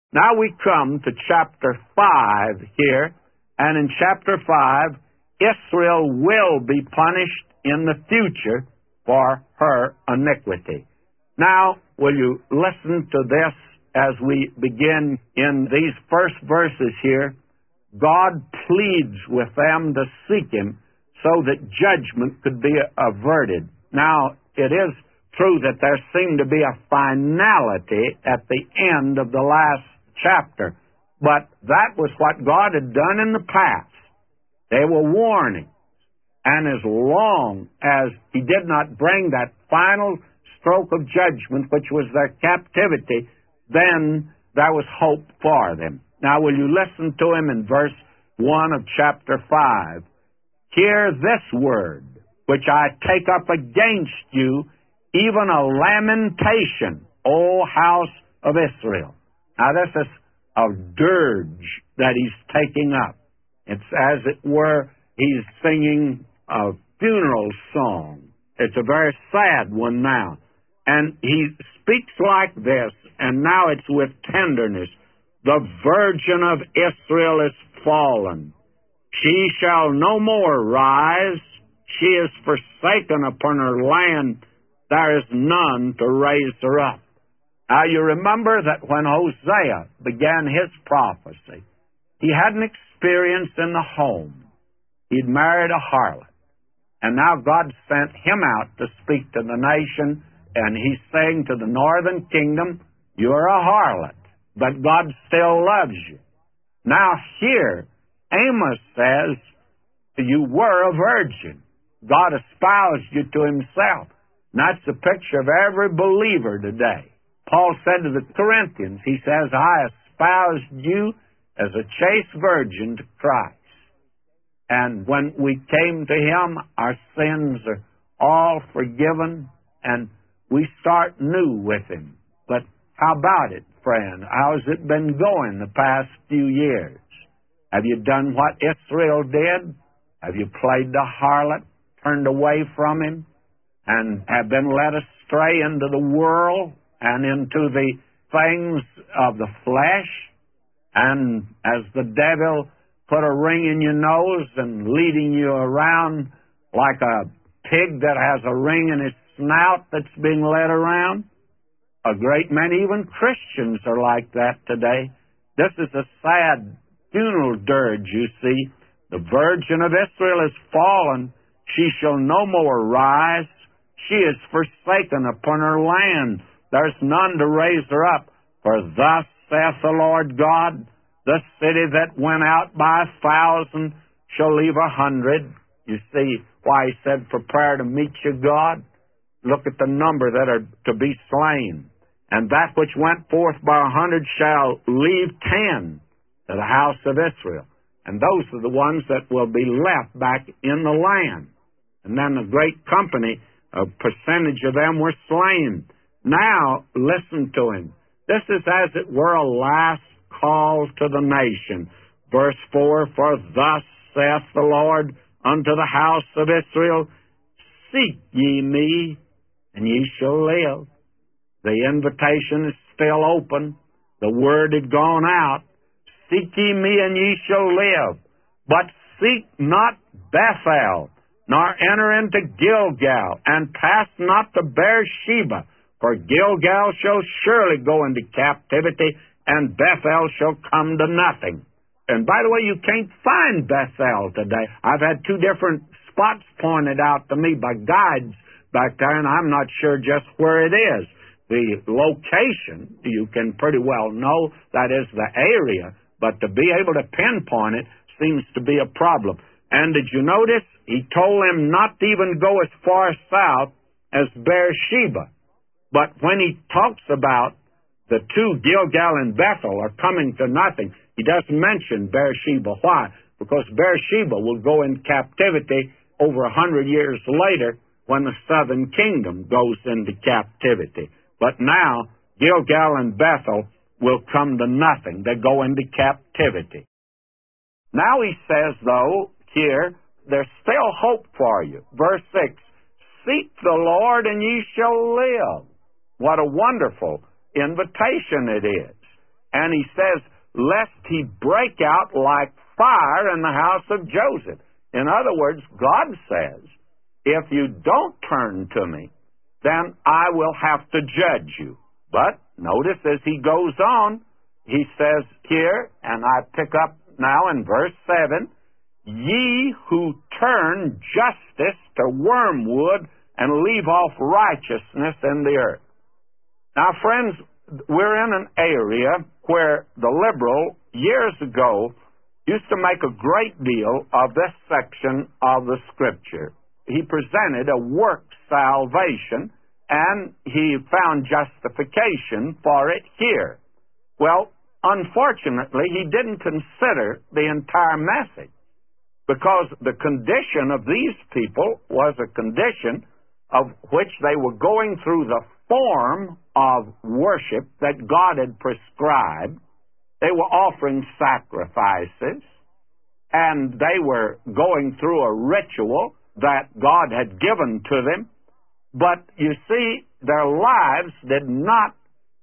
Now we come to chapter 5 here, and in chapter 5, Israel will be punished in the future for her iniquity. Now, will you listen to this as we begin in these first verses here? God pleads with them to seek Him so that judgment could be averted. Now, it is true that there seemed to be a finality at the end of the last chapter, but that was what God had done in the past. They were warnings, and as long as He did not bring that final stroke of judgment, which was their captivity, then there was hope for them. Now, will you listen to Him in verse 1 of chapter 5? Hear this word, which I take up against you, even a lamentation, O house of Israel. Now, this is a dirge that He's taking up. It's as it were, He's singing a funeral song. It's a very sad one now. And He speaks like this, and now it's with tenderness. The virgin of Israel is fallen. She shall no more rise. She is forsaken upon her land. There is none to raise her up. Now you remember that when Hosea began his prophecy, he had an experience in the home. He'd married a harlot. And now God sent him out to speak to the nation, and He's saying to the northern kingdom, you're a harlot, but God still loves you. Now here, Amos says, you were a virgin. God espoused you to Himself. And that's the picture of every believer today. Paul said to the Corinthians, he says, I espoused you as a chaste virgin to Christ. And when we came to Him, our sins are all forgiven, and we start new with Him. But how about it, friend? How's it been going the past few years? Have you done what Israel did? Have you played the harlot, turned away from Him, and have been led astray into the world and into the things of the flesh? And as the devil put a ring in your nose and leading you around like a pig that has a ring in its snout that's being led around? A great many, even Christians, are like that today. This is a sad funeral dirge, you see. The virgin of Israel is fallen. She shall no more rise. She is forsaken upon her land. There's none to raise her up. For thus saith the Lord God, the city that went out by 1,000 shall leave 100. You see why He said, prepare to meet your God. Look at the number that are to be slain. And that which went forth by 100 shall leave 10 to the house of Israel. And those are the ones that will be left back in the land. And then a great company, a percentage of them were slain. Now, listen to Him. This is as it were a last call to the nation. Verse 4, for thus saith the Lord unto the house of Israel, seek ye me, and ye shall live. The invitation is still open. The word had gone out. Seek ye me, and ye shall live. But seek not Bethel, nor enter into Gilgal, and pass not to Beersheba, for Gilgal shall surely go into captivity, and Bethel shall come to nothing. And by the way, you can't find Bethel today. I've had 2 different spots pointed out to me by guides back there, and I'm not sure just where it is. The location, you can pretty well know that is the area, but to be able to pinpoint it seems to be a problem. And did you notice? He told them not to even go as far south as Beersheba. But when He talks about the 2, Gilgal and Bethel, are coming to nothing, He doesn't mention Beersheba. Why? Because Beersheba will go in captivity over 100 years later when the southern kingdom goes into captivity. But now, Gilgal and Bethel will come to nothing. They go into captivity. Now He says, though, here, there's still hope for you. Verse 6, seek the Lord and ye shall live. What a wonderful invitation it is. And he says, lest he break out like fire in the house of Joseph. In other words, God says, if you don't turn to me, then I will have to judge you. But notice as he goes on, he says here, and I pick up now in verse 7, ye who turn justice to wormwood and leave off righteousness in the earth. Now, friends, we're in an area where the liberal, years ago, used to make a great deal of this section of the Scripture. He presented a work salvation, and he found justification for it here. Well, unfortunately, he didn't consider the entire message, because the condition of these people was a condition of which they were going through the form of worship that God had prescribed. They were offering sacrifices, and they were going through a ritual that God had given to them. But you see, their lives did not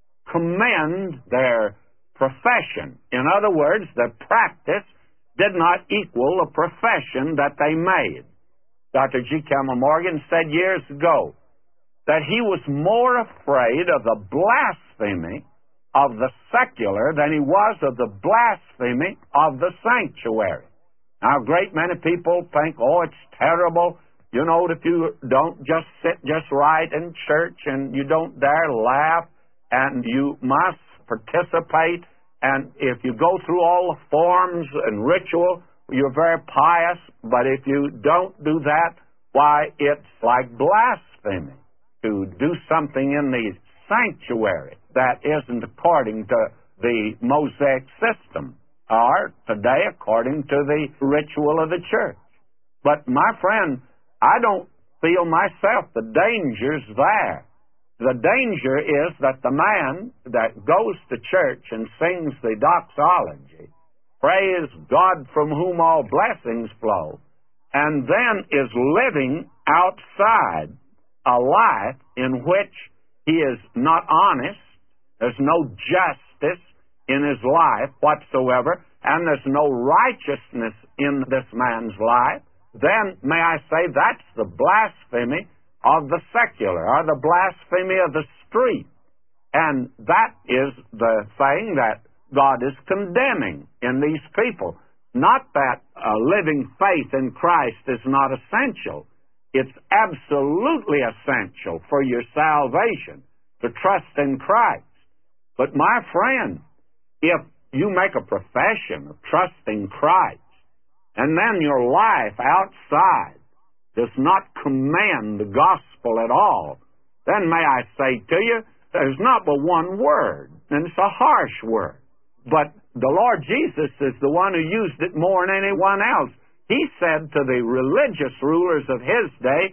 commend their profession. In other words, their practice did not equal the profession that they made. Dr. G. Campbell Morgan said years ago that he was more afraid of the blasphemy of the secular than he was of the blasphemy of the sanctuary. Now, a great many people think, oh, it's terrible, you know, if you don't just sit just right in church and you don't dare laugh and you must participate, and if you go through all the forms and ritual, you're very pious, but if you don't do that, why, it's like blasphemy to do something in the sanctuary that isn't according to the Mosaic system, or today according to the ritual of the church. But my friend, I don't feel myself the danger's there. The danger is that the man that goes to church and sings the doxology, praise God from whom all blessings flow, and then is living outside a life in which he is not honest, there's no justice in his life whatsoever, and there's no righteousness in this man's life, then may I say that's the blasphemy of the secular, or the blasphemy of the street. And that is the thing that God is condemning in these people. Not that living faith in Christ is not essential. It's absolutely essential for your salvation to trust in Christ. But my friend, if you make a profession of trusting Christ, and then your life outside does not commend the gospel at all, then may I say to you, there's not but one word, and it's a harsh word. But the Lord Jesus is the one who used it more than anyone else. He said to the religious rulers of his day,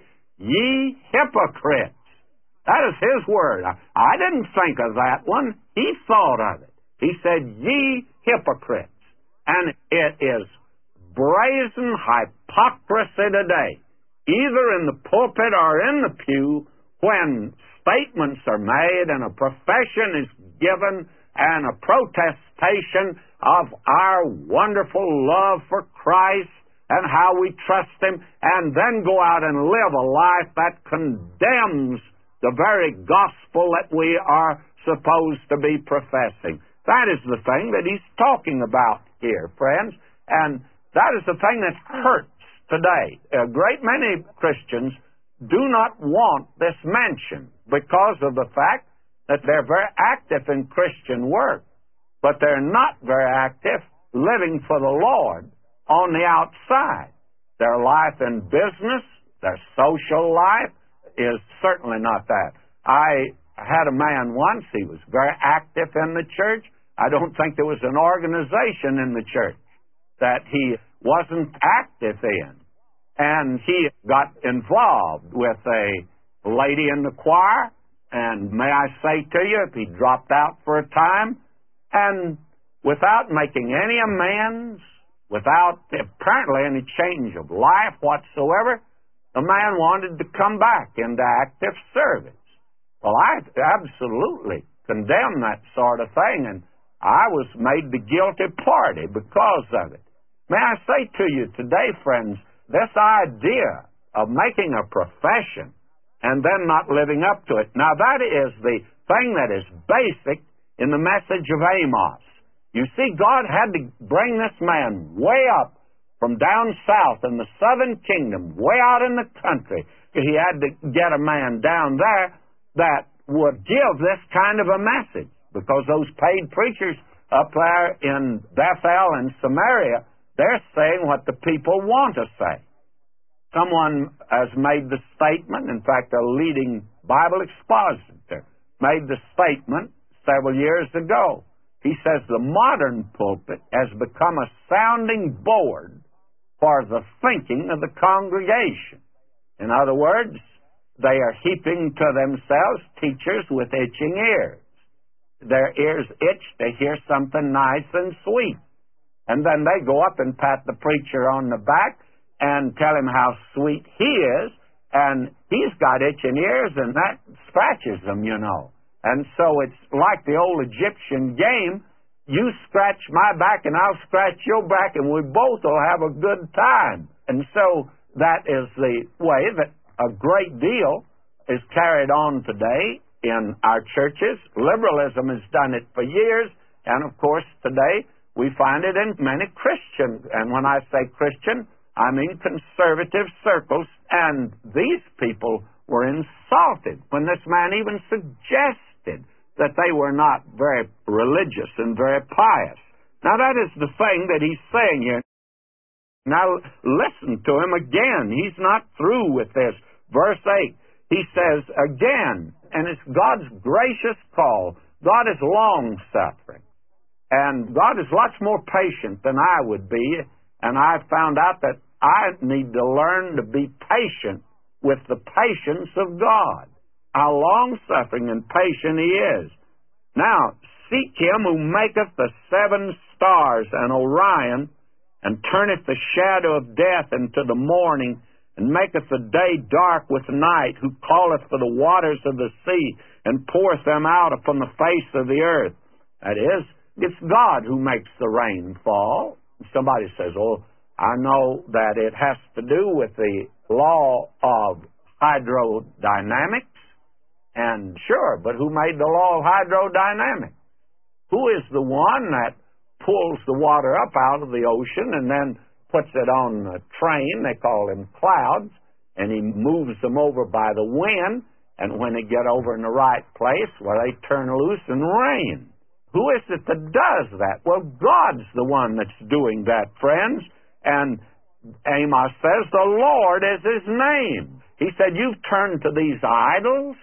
ye hypocrites. That is his word. I didn't think of that one. He thought of it. He said, ye hypocrites. And it is brazen hypocrisy today, either in the pulpit or in the pew, when statements are made and a profession is given and a protestation of our wonderful love for Christ and how we trust Him, and then go out and live a life that condemns the very gospel that we are supposed to be professing. That is the thing that he's talking about here, friends, and that is the thing that hurts today. A great many Christians do not want this mentioned because of the fact that they're very active in Christian work, but they're not very active living for the Lord on the outside. Their life in business, their social life is certainly not that. I had a man once, he was very active in the church. I don't think there was an organization in the church that he wasn't active in. And he got involved with a lady in the choir, and may I say to you, he dropped out for a time, and without making any amends, without apparently any change of life whatsoever, the man wanted to come back into active service. Well, I absolutely condemn that sort of thing, and I was made the guilty party because of it. May I say to you today, friends, this idea of making a profession and then not living up to it. Now, that is the thing that is basic in the message of Amos. You see, God had to bring this man way up from down south in the southern kingdom, way out in the country. He had to get a man down there that would give this kind of a message, because those paid preachers up there in Bethel and Samaria, they're saying what the people want to say. Someone has made the statement, in fact, a leading Bible expositor made the statement several years ago. He says the modern pulpit has become a sounding board for the thinking of the congregation. In other words, they are heaping to themselves teachers with itching ears. Their ears itch to hear something nice and sweet. And then they go up and pat the preacher on the back and tell him how sweet he is, and he's got itching ears, and that scratches them, you know. And so it's like the old Egyptian game. You scratch my back and I'll scratch your back, and we both will have a good time. And so that is the way that a great deal is carried on today in our churches. Liberalism has done it for years, and of course today we find it in many Christian, and when I say Christian, I mean conservative circles, and these people were insulted when this man even suggested that they were not very religious and very pious. Now that is the thing that he's saying here. Now listen to him again. He's not through with this. Verse 8, he says again, and it's God's gracious call. God is long-suffering, and God is lots more patient than I would be, and I found out that I need to learn to be patient with the patience of God. How long-suffering and patient He is. Now, seek Him who maketh the 7 stars and Orion, and turneth the shadow of death into the morning, and maketh the day dark with night, who calleth for the waters of the sea, and poureth them out upon the face of the earth. That is, it's God who makes the rain fall. Somebody says, oh, I know that it has to do with the law of hydrodynamics. And sure, but who made the law of hydrodynamics? Who is the one that pulls the water up out of the ocean and then puts it on a train? They call them clouds, and he moves them over by the wind, and when they get over in the right place, well, they turn loose and rain. Who is it that does that? Well, God's the one that's doing that, friends. And Amos says, the Lord is His name. He said, you've turned to these idols,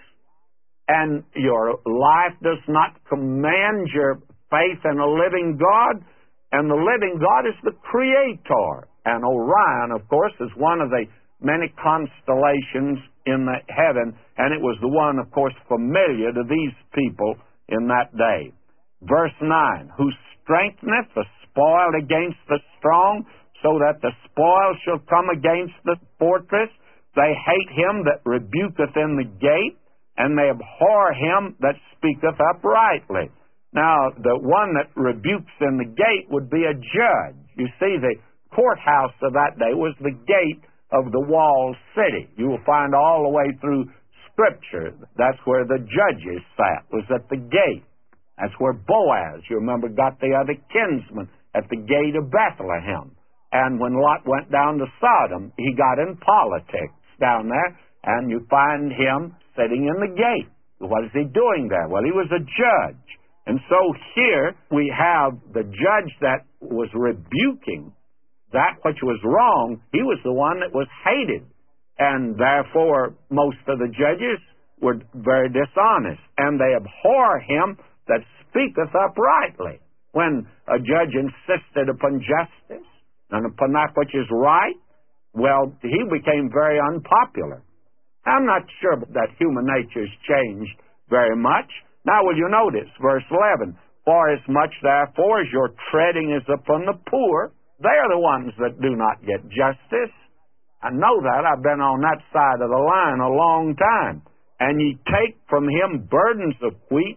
and your life does not command your faith in a living God, and the living God is the Creator. And Orion, of course, is one of the many constellations in the heaven, and it was the one, of course, familiar to these people in that day. Verse 9, who strengtheneth the spoiled against the strong, so that the spoil shall come against the fortress. They hate him that rebuketh in the gate, and they abhor him that speaketh uprightly. Now, the one that rebukes in the gate would be a judge. You see, the courthouse of that day was the gate of the walled city. You will find all the way through Scripture, that's where the judges sat, was at the gate. That's where Boaz, you remember, got the other kinsman at the gate of Bethlehem. And when Lot went down to Sodom, he got in politics down there, and you find him sitting in the gate. What is he doing there? Well, he was a judge. And so here we have the judge that was rebuking that which was wrong. He was the one that was hated. And therefore, most of the judges were very dishonest. And they abhor him that speaketh uprightly. When a judge insisted upon justice and upon that which is right, well, he became very unpopular. I'm not sure that human nature's changed very much. Now, will you notice, verse 11, for as much, therefore, as your treading is upon the poor, they are the ones that do not get justice. I know that. I've been on that side of the line a long time. And ye take from him burdens of wheat,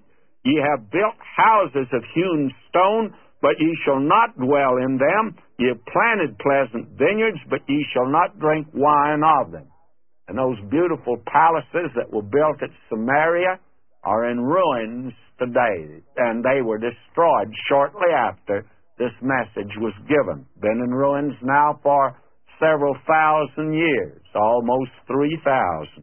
Ye have built houses of hewn stone, but ye shall not dwell in them. Ye have planted pleasant vineyards, but ye shall not drink wine of them. And those beautiful palaces that were built at Samaria are in ruins today, and they were destroyed shortly after this message was given. Been in ruins now for several thousand years, almost 3,000.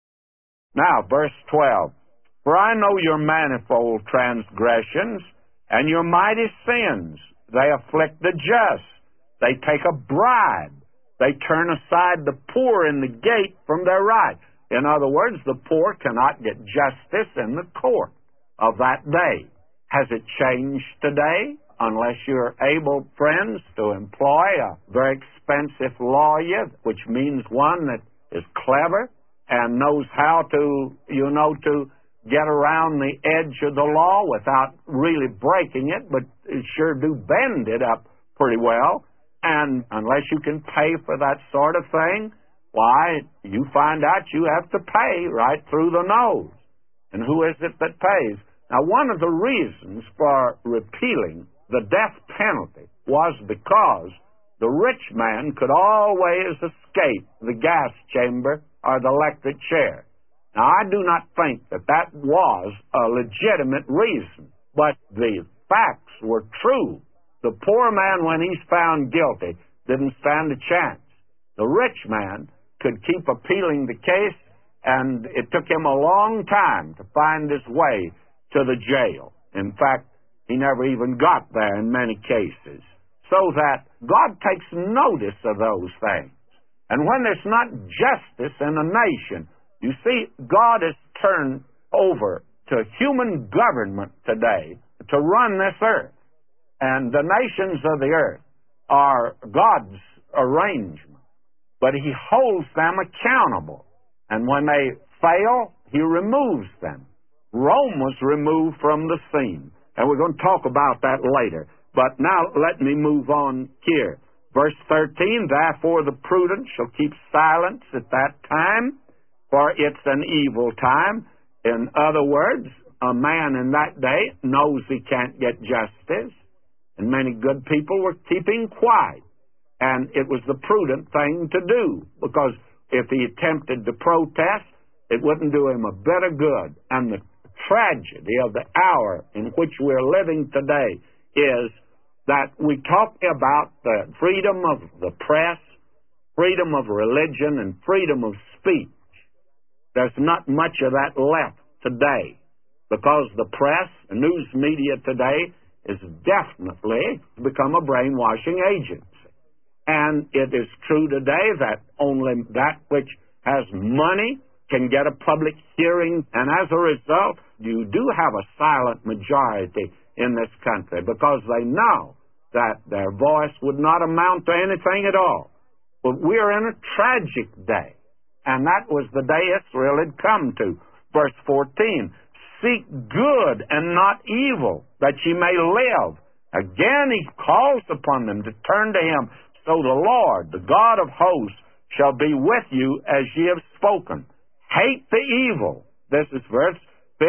Now, verse 12. For I know your manifold transgressions and your mighty sins. They afflict the just. They take a bribe. They turn aside the poor in the gate from their right. In other words, the poor cannot get justice in the court of that day. Has it changed today? Unless you're able, friends, to employ a very expensive lawyer, which means one that is clever and knows how to, to get around the edge of the law without really breaking it, but it sure do bend it up pretty well. And unless you can pay for that sort of thing, why, you find out you have to pay right through the nose. And who is it that pays? Now, one of the reasons for repealing the death penalty was because the rich man could always escape the gas chamber or the electric chair. Now, I do not think that that was a legitimate reason, but the facts were true. The poor man, when he's found guilty, didn't stand a chance. The rich man could keep appealing the case, and it took him a long time to find his way to the jail. In fact, he never even got there in many cases. So that God takes notice of those things. And when there's not justice in a nation, you see, God has turned over to human government today to run this earth. And the nations of the earth are God's arrangement. But He holds them accountable. And when they fail, He removes them. Rome was removed from the scene. And we're going to talk about that later. But now let me move on here. Verse 13, therefore the prudent shall keep silence at that time, for it's an evil time. In other words, a man in that day knows he can't get justice, and many good people were keeping quiet. And it was the prudent thing to do, because if he attempted to protest, it wouldn't do him a bit of good. And the tragedy of the hour in which we're living today is that we talk about the freedom of the press, freedom of religion, and freedom of speech. There's not much of that left today, because the press, the news media today, is definitely become a brainwashing agency. And it is true today that only that which has money can get a public hearing, and as a result, you do have a silent majority in this country, because they know that their voice would not amount to anything at all. But we are in a tragic day, and that was the day Israel had come to. Verse 14, seek good and not evil, that ye may live. Again he calls upon them to turn to Him. So the Lord, the God of hosts, shall be with you as ye have spoken. Hate the evil. This is verse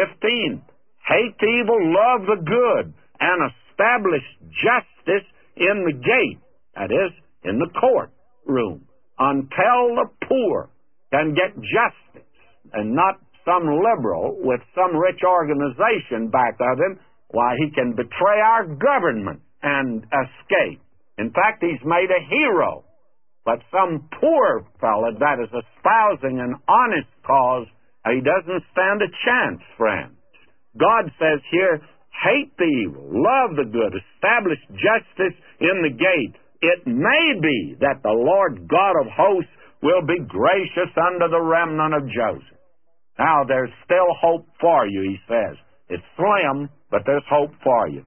15. Hate the evil, love the good, and establish justice in the gate, that is, in the courtroom, until the poor can get justice, and not some liberal with some rich organization back of him, why, he can betray our government and escape. In fact, he's made a hero. But some poor fellow that is espousing an honest cause, he doesn't stand a chance, friends. God says here, hate the evil, love the good, establish justice in the gate. It may be that the Lord God of hosts will be gracious unto the remnant of Joseph. Now, there's still hope for you, he says. It's slim, but there's hope for you.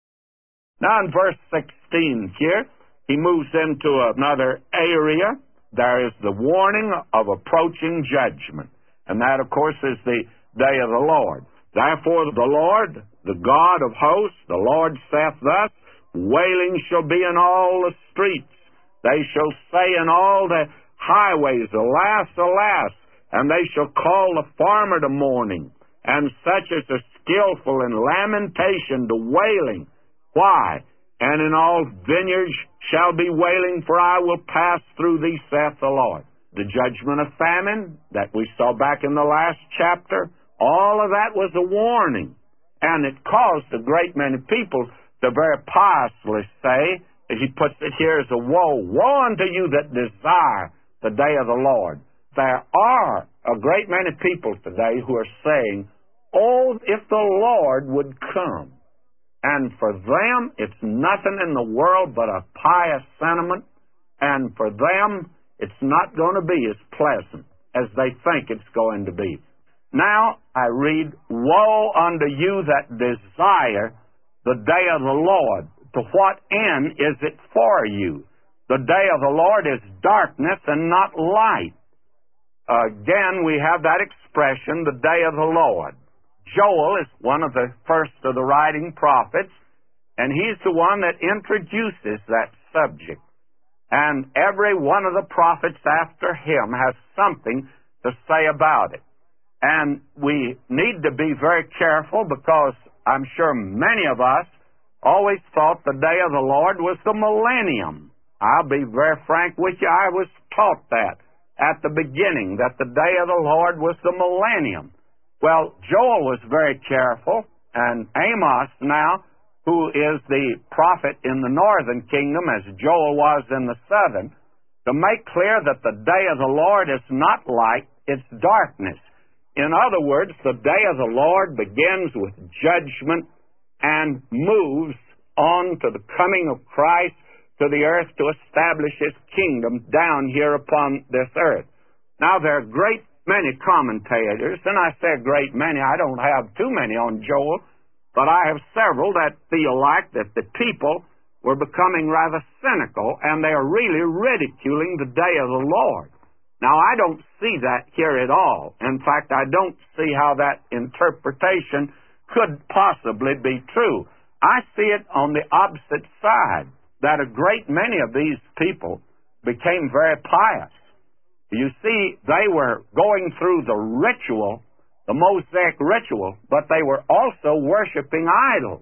Now, in verse 16 here, he moves into another area. There is the warning of approaching judgment. And that, of course, is the day of the Lord. Therefore, the Lord, the God of hosts, the Lord saith thus, wailing shall be in all the streets. They shall say in all the highways, alas, alas, and they shall call the farmer to mourning, and such as are skillful in lamentation to wailing. Why? And in all vineyards shall be wailing, for I will pass through thee, saith the Lord. The judgment of famine that we saw back in the last chapter, all of that was a warning. And it caused a great many people to very piously say, as he puts it here, as a woe. Woe unto you that desire the day of the Lord. There are a great many people today who are saying, oh, if the Lord would come. And for them, it's nothing in the world but a pious sentiment. And for them, it's not going to be as pleasant as they think it's going to be. Now, I read, woe unto you that desire the day of the Lord. To what end is it for you? The day of the Lord is darkness and not light. Again, we have that expression, the day of the Lord. Joel is one of the first of the writing prophets, and he's the one that introduces that subject. And every one of the prophets after him has something to say about it. And we need to be very careful, because I'm sure many of us always thought the day of the Lord was the millennium. I'll be very frank with you, I was taught that at the beginning, that the day of the Lord was the millennium. Well, Joel was very careful, and Amos now, who is the prophet in the northern kingdom, as Joel was in the southern, to make clear that the day of the Lord is not light, it's darkness. In other words, the day of the Lord begins with judgment and moves on to the coming of Christ to the earth to establish His kingdom down here upon this earth. Now, there are great many commentators, and I say a great many, I don't have too many on Joel, but I have several that feel like that the people were becoming rather cynical, and they are really ridiculing the day of the Lord. Now, I don't see that here at all. In fact, I don't see how that interpretation could possibly be true. I see it on the opposite side, that a great many of these people became very pious. You see, they were going through the ritual, the Mosaic ritual, but they were also worshiping idols.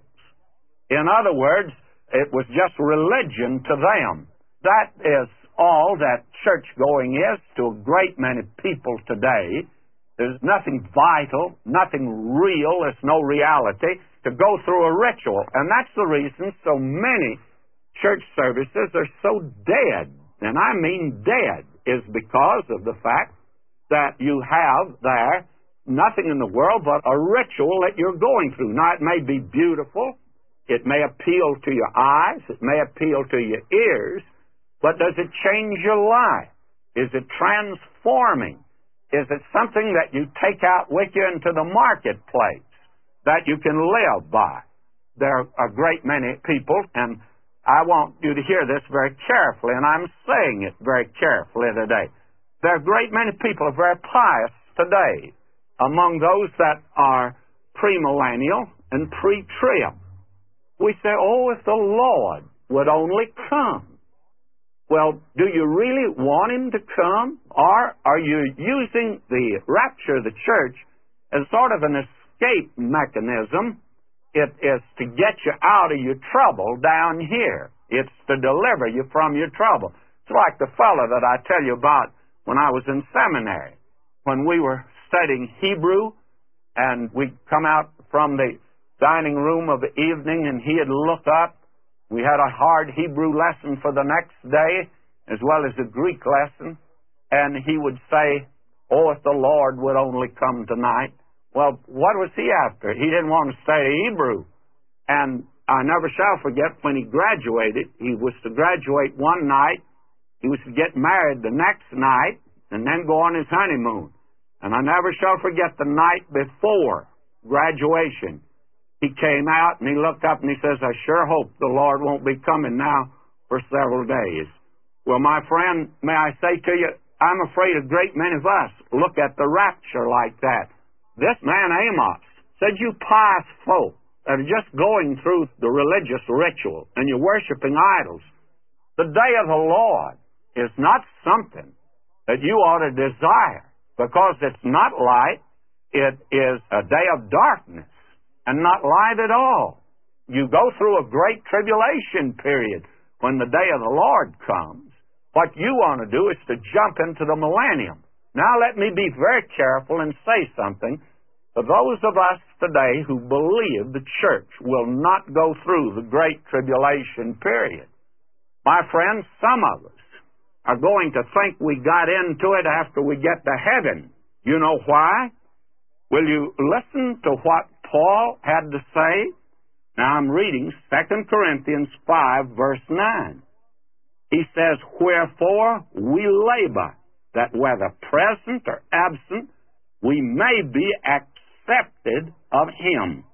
In other words, it was just religion to them. That is all that church-going is to a great many people today. There's nothing vital, nothing real, there's no reality to go through a ritual. And that's the reason so many church services are so dead, and I mean dead, is because of the fact that you have there nothing in the world but a ritual that you're going through. Now, it may be beautiful, it may appeal to your eyes, it may appeal to your ears, but does it change your life? Is it transforming? Is it something that you take out with you into the marketplace that you can live by? There are a great many people, and I want you to hear this very carefully, and I'm saying it very carefully today. There are a great many people who are very pious today, among those that are premillennial and pre-trib. We say, oh, if the Lord would only come. Well, do you really want Him to come? Or are you using the rapture of the church as sort of an escape mechanism? It is to get you out of your trouble down here. It's to deliver you from your trouble. It's like the fellow that I tell you about when I was in seminary. When we were studying Hebrew, and we'd come out from the dining room of the evening, and he had looked up. We had a hard Hebrew lesson for the next day, as well as a Greek lesson, and he would say, oh, if the Lord would only come tonight. Well, what was he after? He didn't want to study Hebrew. And I never shall forget when he graduated. He was to graduate one night. He was to get married the next night and then go on his honeymoon. And I never shall forget the night before graduation. He came out and he looked up and he says, I sure hope the Lord won't be coming now for several days. Well, my friend, may I say to you, I'm afraid a great many of us look at the rapture like that. This man Amos said, you pious folk that are just going through the religious ritual and you're worshiping idols, the day of the Lord is not something that you ought to desire, because it's not light, it is a day of darkness. and not light at all. You go through a great tribulation period when the day of the Lord comes. What you want to do is to jump into the millennium. Now let me be very careful and say something. For those of us today who believe the church will not go through the great tribulation period, my friends, some of us are going to think we got into it after we get to heaven. You know why? Will you listen to what Paul had to say? Now I'm reading 2 Corinthians 5, verse 9. He says, "Wherefore we labor, that whether present or absent, we may be accepted of him.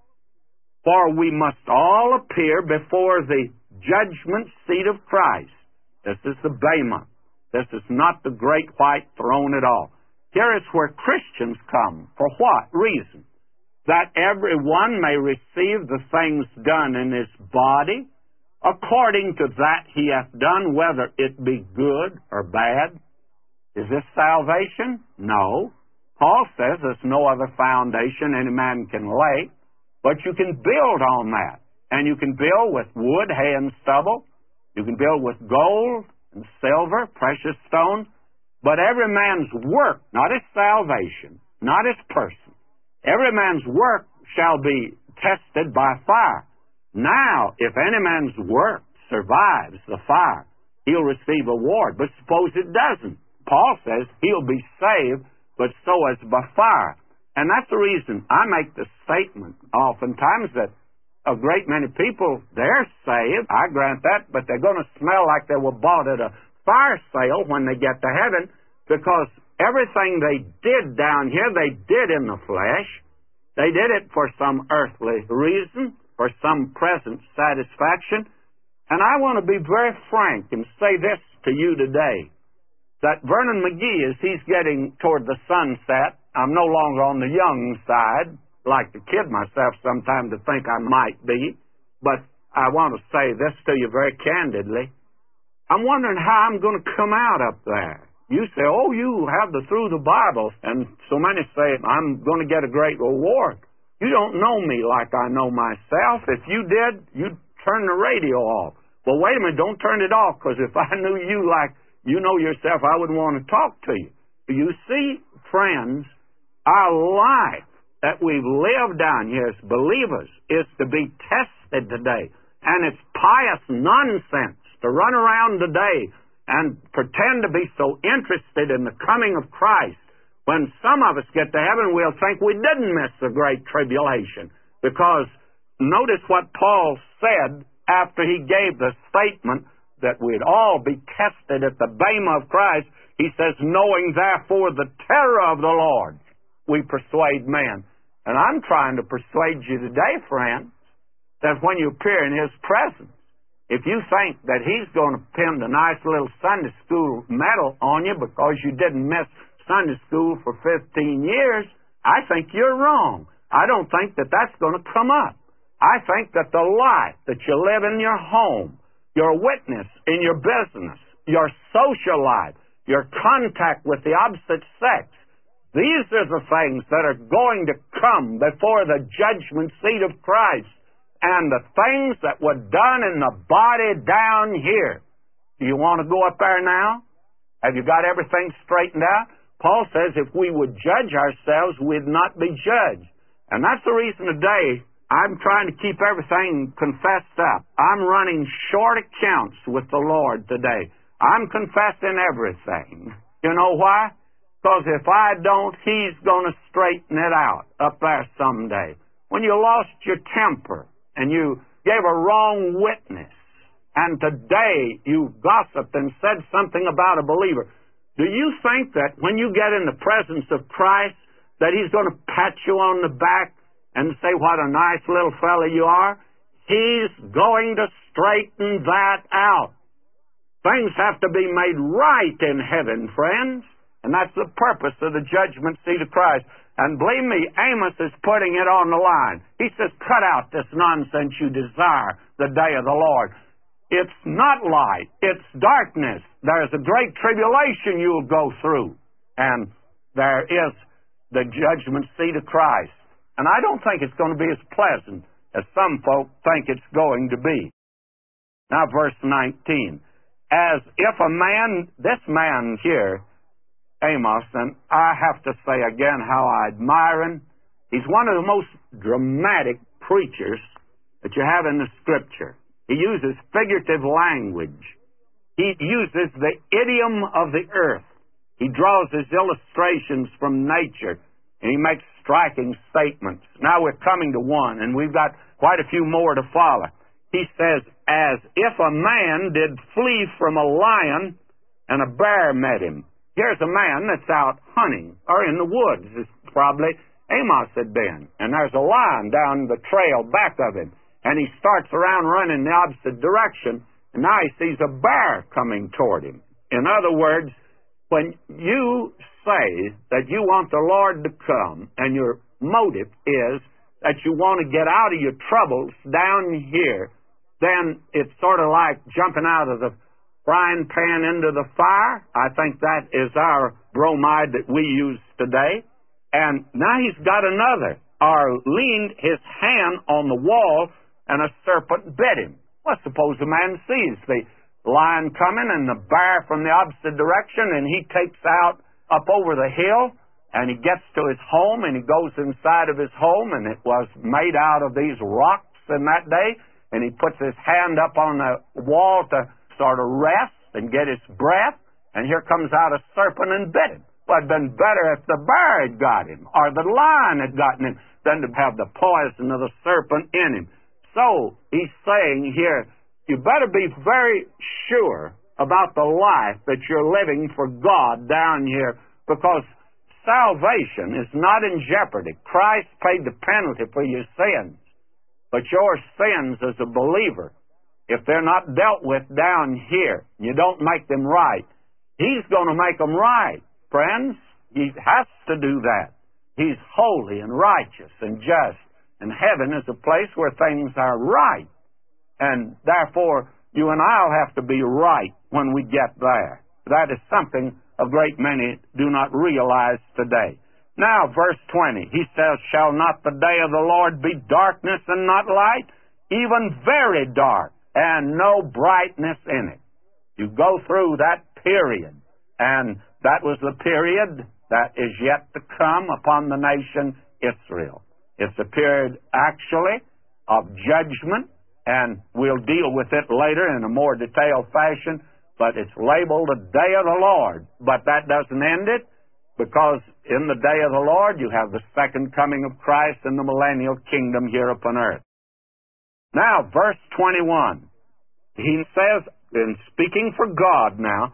For we must all appear before the judgment seat of Christ." This is the Bema. This is not the great white throne at all. Here is where Christians come. For what reason? That everyone may receive the things done in his body, according to that he hath done, whether it be good or bad. Is this salvation? No. Paul says there's no other foundation any man can lay, but you can build on that. And you can build with wood, hay, and stubble. You can build with gold and silver, precious stones. But every man's work, not his salvation, not his person, every man's work shall be tested by fire. Now, if any man's work survives the fire, he'll receive a reward. But suppose it doesn't. Paul says he'll be saved, but so as by fire. And that's the reason I make the statement oftentimes that a great many people, they're saved, I grant that, but they're going to smell like they were bought at a fire sale when they get to heaven, because everything they did down here, they did in the flesh. They did it for some earthly reason, for some present satisfaction. And I want to be very frank and say this to you today, that Vernon McGee, as he's getting toward the sunset, I'm no longer on the young side, like to kid myself sometimes to think I might be, but I want to say this to you very candidly. I'm wondering how I'm going to come out up there. You say, oh, you have through the Bible, and so many say, I'm going to get a great reward. You don't know me like I know myself. If you did, you'd turn the radio off. Well, wait a minute, don't turn it off, because if I knew you like you know yourself, I wouldn't want to talk to you. You see, friends, our life that we've lived down here as believers is to be tested today. And it's pious nonsense to run around today and pretend to be so interested in the coming of Christ. When some of us get to heaven, we'll think we didn't miss the great tribulation. Because notice what Paul said after he gave the statement that we'd all be tested at the bema of Christ. He says, knowing therefore the terror of the Lord, we persuade men. And I'm trying to persuade you today, friends, that when you appear in his presence, if you think that he's going to pin the nice little Sunday school medal on you because you didn't miss Sunday school for 15 years, I think you're wrong. I don't think that that's going to come up. I think that the life that you live in your home, your witness in your business, your social life, your contact with the opposite sex, these are the things that are going to come before the judgment seat of Christ. And the things that were done in the body down here. Do you want to go up there now? Have you got everything straightened out? Paul says if we would judge ourselves, we'd not be judged. And that's the reason today I'm trying to keep everything confessed up. I'm running short accounts with the Lord today. I'm confessing everything. You know why? Because if I don't, he's going to straighten it out up there someday. When you lost your temper and you gave a wrong witness, and today you gossiped and said something about a believer, do you think that when you get in the presence of Christ that he's going to pat you on the back and say what a nice little fellow you are? He's going to straighten that out. Things have to be made right in heaven, friends. And that's the purpose of the judgment seat of Christ. And believe me, Amos is putting it on the line. He says, cut out this nonsense you desire the day of the Lord. It's not light. It's darkness. There's a great tribulation you'll go through. And there is the judgment seat of Christ. And I don't think it's going to be as pleasant as some folk think it's going to be. Now, verse 19. As if a man, this man here, Amos, and I have to say again how I admire him. He's one of the most dramatic preachers that you have in the Scripture. He uses figurative language. He uses the idiom of the earth. He draws his illustrations from nature, and he makes striking statements. Now we're coming to one, and we've got quite a few more to follow. He says, as if a man did flee from a lion and a bear met him. Here's a man that's out hunting, or in the woods, as probably Amos had been. And there's a lion down the trail back of him. And he starts around running the opposite direction, and now he sees a bear coming toward him. In other words, when you say that you want the Lord to come, and your motive is that you want to get out of your troubles down here, then it's sort of like jumping out of the frying pan into the fire. I think that is our bromide that we use today. And now he's got another, or leaned his hand on the wall, and a serpent bit him. Well, suppose the man sees the lion coming and the bear from the opposite direction, and he takes out up over the hill, and he gets to his home, and he goes inside of his home, and it was made out of these rocks in that day, and he puts his hand up on the wall to sort of rest and get his breath, and here comes out a serpent and bit him. Well, it'd been better if the bear had got him, or the lion had gotten him, than to have the poison of the serpent in him. So, he's saying here, you better be very sure about the life that you're living for God down here, because salvation is not in jeopardy. Christ paid the penalty for your sins. But your sins as a believer, if they're not dealt with down here, you don't make them right, He's going to make them right, friends. He has to do that. He's holy and righteous and just. And heaven is a place where things are right. And therefore, you and I'll have to be right when we get there. That is something a great many do not realize today. Now, verse 20, he says, shall not the day of the Lord be darkness and not light, even very dark, and no brightness in it? You go through that period, and that was the period that is yet to come upon the nation Israel. It's a period, actually, of judgment, and we'll deal with it later in a more detailed fashion, but it's labeled the day of the Lord. But that doesn't end it, because in the day of the Lord you have the second coming of Christ and the millennial kingdom here upon earth. Now, verse 21, he says, in speaking for God now,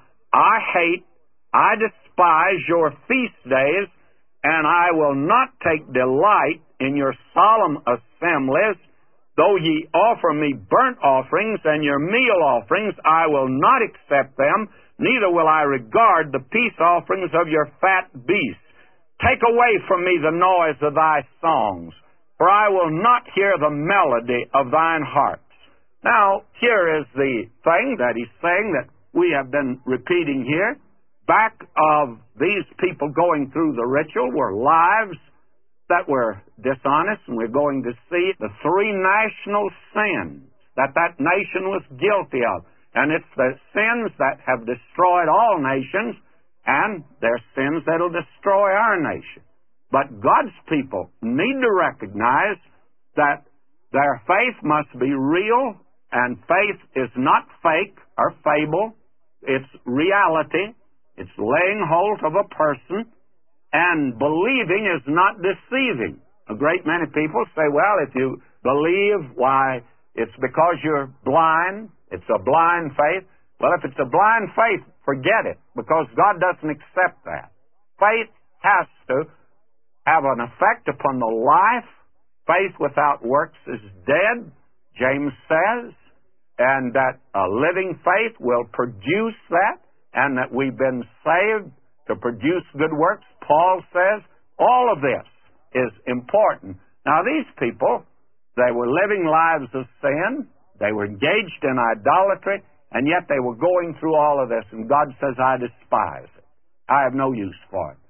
I despise your feast days, and I will not take delight in your solemn assemblies. Though ye offer me burnt offerings and your meal offerings, I will not accept them, neither will I regard the peace offerings of your fat beasts. Take away from me the noise of thy songs, for I will not hear the melody of thine harps. Now, here is the thing that he's saying that we have been repeating here. Back of these people going through the ritual were lives that were dishonest, and we're going to see the three national sins that nation was guilty of. And it's the sins that have destroyed all nations, and they're sins that will destroy our nation. But God's people need to recognize that their faith must be real, and faith is not fake or fable. It's reality. It's laying hold of a person, and believing is not deceiving. A great many people say, well, if you believe, why, it's because you're blind. It's a blind faith. Well, if it's a blind faith, forget it, because God doesn't accept that. Faith has to have an effect upon the life. Faith without works is dead, James says, and that a living faith will produce that, and that we've been saved to produce good works. Paul says all of this is important. Now, these people, they were living lives of sin. They were engaged in idolatry, and yet they were going through all of this, and God says, I despise it. I have no use for it.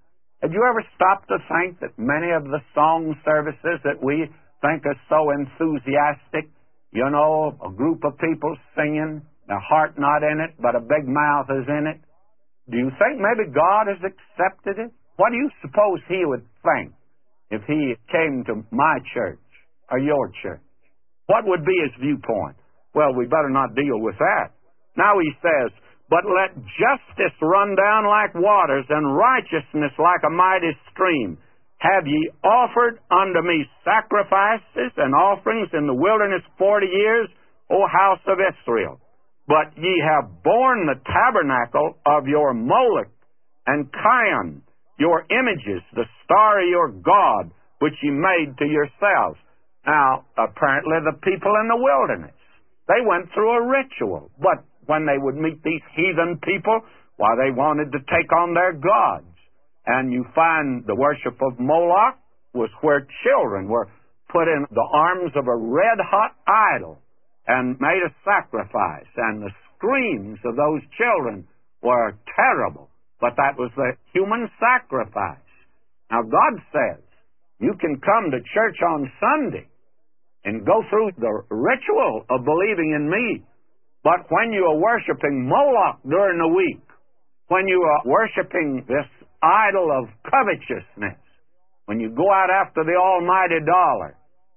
Had you ever stopped to think that many of the song services that we think are so enthusiastic, you know, a group of people singing, their heart not in it, but a big mouth is in it? Do you think maybe God has accepted it? What do you suppose He would think if He came to my church or your church? What would be His viewpoint? Well, we better not deal with that. Now He says, but let justice run down like waters, and righteousness like a mighty stream. Have ye offered unto me sacrifices and offerings in the wilderness 40 years, O house of Israel? But ye have borne the tabernacle of your Moloch and Chion, your images, the star of your God, which ye made to yourselves. Now, apparently the people in the wilderness, they went through a ritual, but when they would meet these heathen people, why, they wanted to take on their gods. And you find the worship of Moloch was where children were put in the arms of a red-hot idol and made a sacrifice. And the screams of those children were terrible, but that was the human sacrifice. Now, God says, you can come to church on Sunday and go through the ritual of believing in me, but when you are worshiping Moloch during the week, when you are worshiping this idol of covetousness, when you go out after the almighty dollar,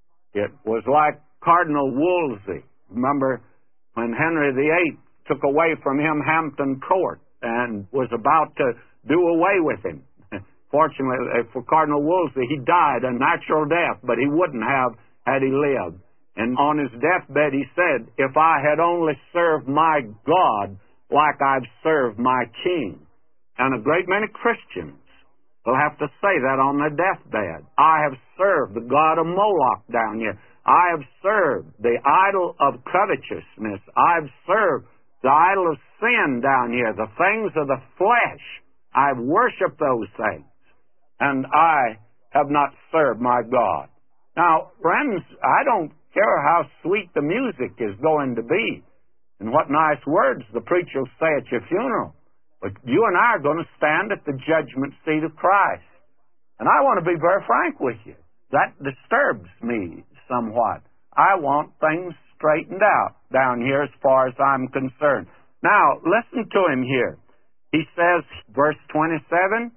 it was like Cardinal Wolsey. Remember when Henry VIII took away from him Hampton Court and was about to do away with him. Fortunately for Cardinal Wolsey, he died a natural death, but he wouldn't have had he lived. And on his deathbed he said, if I had only served my God like I've served my king. And a great many Christians will have to say that on their deathbed. I have served the god of Moloch down here. I have served the idol of covetousness. I've served the idol of sin down here, the things of the flesh. I've worshipped those things, and I have not served my God. Now, friends, I don't care how sweet the music is going to be and what nice words the preacher will say at your funeral, but you and I are going to stand at the judgment seat of Christ. And I want to be very frank with you. That disturbs me somewhat. I want things straightened out down here as far as I'm concerned. Now, listen to him here. He says, verse 27,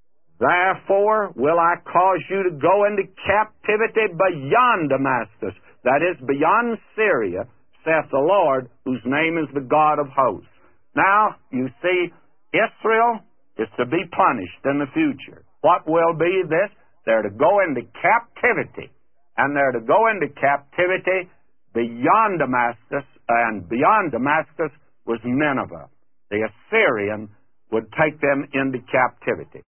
therefore will I cause you to go into captivity beyond Damascus, that is, beyond Syria, saith the Lord, whose name is the God of hosts. Now, you see, Israel is to be punished in the future. What will be this? They're to go into captivity. And they're to go into captivity beyond Damascus, and beyond Damascus was Nineveh. The Assyrian would take them into captivity.